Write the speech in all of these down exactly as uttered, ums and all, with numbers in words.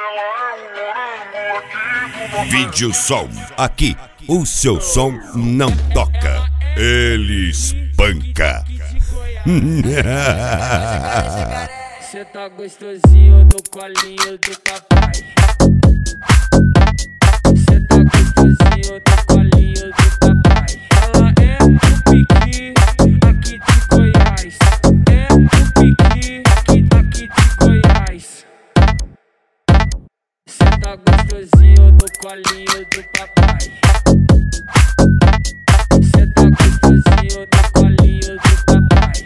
Vídeo Som, aqui o seu som não toca, ele espanca. Cê tá gostosinho no colinho do papai. Cê tá gostosinho no colinho do papai. Ela é do Piqui, aqui de Goiás. É do Piqui, aqui, aqui de Goiás. Cê tá gostosinho no colinho do papai. Cê tá gostosinho no colinho do papai.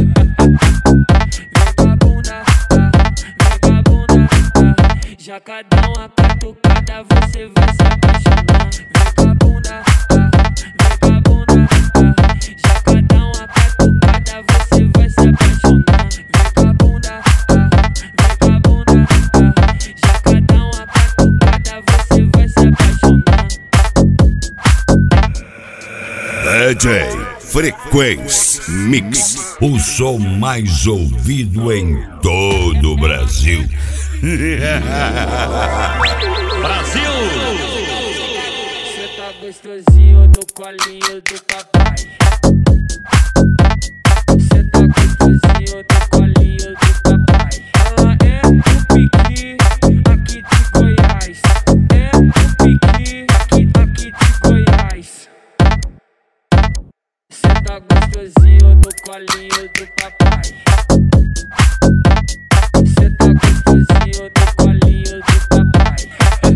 Já cada uma catucada você vai se apaixonar. Vem com a bunda, vem com a bunda. Já cada uma catucada você vai se apaixonar. Vem com a bunda, vem com a bunda. Já cada uma catucada você vai se apaixonar. D J Frequência Mix, o som mais ouvido em todo o Brasil. Brasil! Cê tá gostosinho no colinho do papai. Cê tá gostosinho no colinho do papai. Ela é do Piqui, aqui de Goiás. É do Piqui, aqui, aqui de Goiás. Cê tá gostosinho no colinho do papai. Cê tá gostosinho no colinho do papai.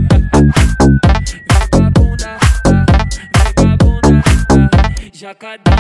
Vem com a bunda, vem com a bunda. Já cada